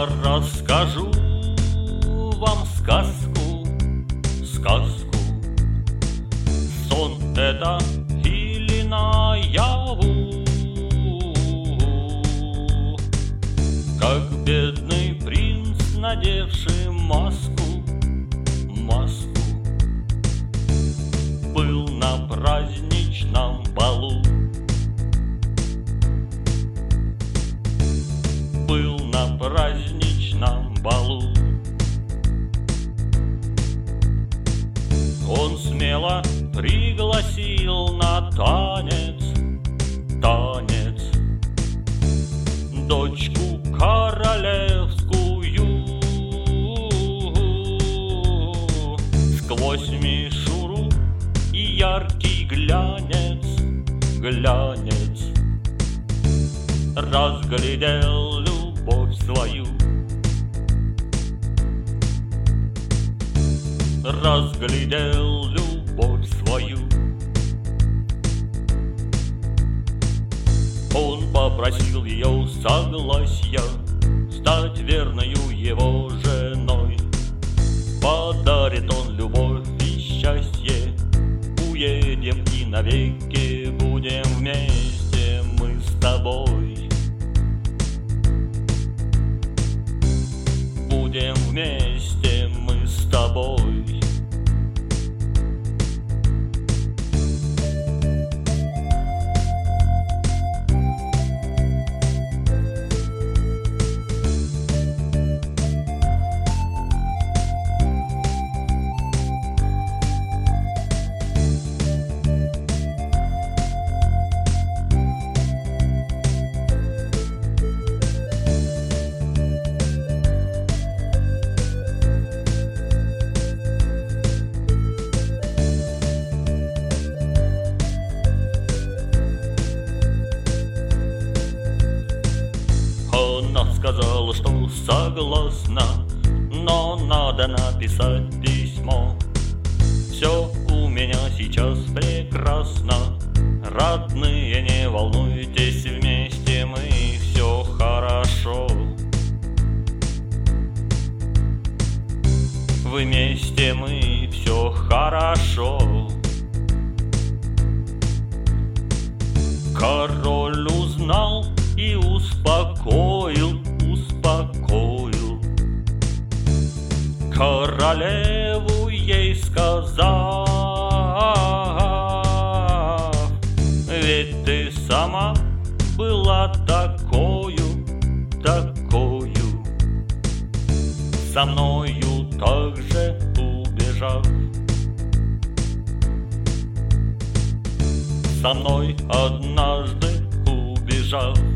Я расскажу вам сказку, сказку. Сон это или наяву, как бедный принц, надевший маску, маску, был на праздничном балу. Был на праздничном балу. Он смело пригласил на танец, танец, дочку королевскую. Сквозь мишуру и яркий глянец, глянец, разглядел любовь свою, разглядел любовь свою. Он попросил ее согласия стать верною его женой. Подарит он любовь и счастье, уедем и навеки будем вместе мы с тобой. Будем вместе мы с тобой. Она сказала, что согласна, но надо написать письмо. Все у меня сейчас прекрасно, родные, не волнуйтесь, вместе мы, все хорошо. Вместе мы, все хорошо. Король узнал и успокоил, успокоил королеву, ей сказав: ведь ты сама была такою, такою, со мною также убежав. Со мной однажды убежав.